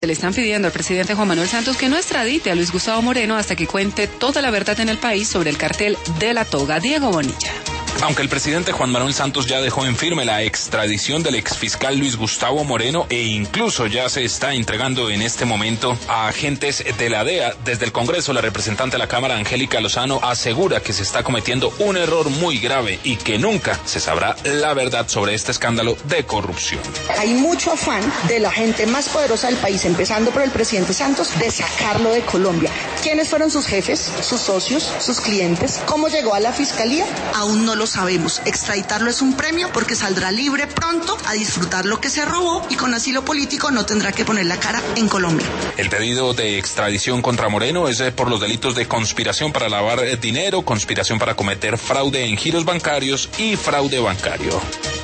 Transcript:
Le están pidiendo al presidente Juan Manuel Santos que no extradite a Luis Gustavo Moreno hasta que cuente toda la verdad en el país sobre el cartel de la toga. Diego Bonilla. Aunque el presidente Juan Manuel Santos ya dejó en firme la extradición del exfiscal Luis Gustavo Moreno e incluso ya se está entregando en este momento a agentes de la DEA, desde el Congreso la representante de la Cámara, Angélica Lozano, asegura que se está cometiendo un error muy grave y que nunca se sabrá la verdad sobre este escándalo de corrupción. Hay mucho afán de la gente más poderosa del país, empezando por el presidente Santos, de sacarlo de Colombia. ¿Quiénes fueron sus jefes, sus socios, sus clientes? ¿Cómo llegó a la fiscalía? Aún no lo sabemos. Extraditarlo es un premio porque saldrá libre pronto a disfrutar lo que se robó y con asilo político no tendrá que poner la cara en Colombia. El pedido de extradición contra Moreno es por los delitos de conspiración para lavar dinero, conspiración para cometer fraude en giros bancarios y fraude bancario.